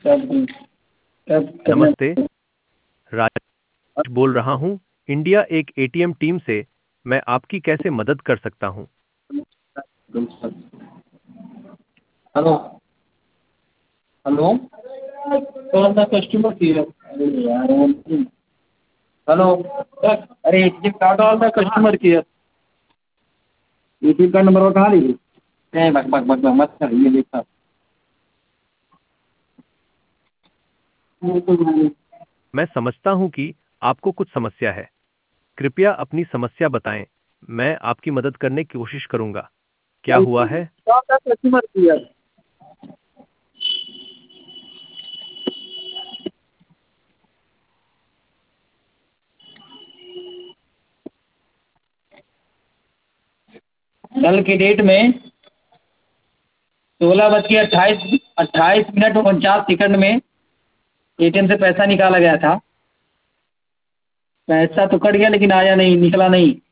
कब कब करना? नमस्ते, राजेश बोल रहा हूँ इंडिया एक एटीएम टीम से। मैं आपकी कैसे मदद कर सकता हूँ? हेलो हेलो, कौन सा कस्टमर केयर? अरे यार हेलो, अरे एटीएम कार्ड वाला customer care. ATM card number कहाँ लिखे? बक बक बक बक मत कर, ये लिखा। मैं समझता हूँ कि आपको कुछ समस्या है। कृपया अपनी समस्या बताएं। मैं आपकी मदद करने की कोशिश करूंगा। क्या हुआ है? कौन सा कस्टमर केयर? कल की डेट में 16:28 में एटीएम से पैसा निकाला गया था। पैसा तो कट गया लेकिन आया नहीं, निकला नहीं।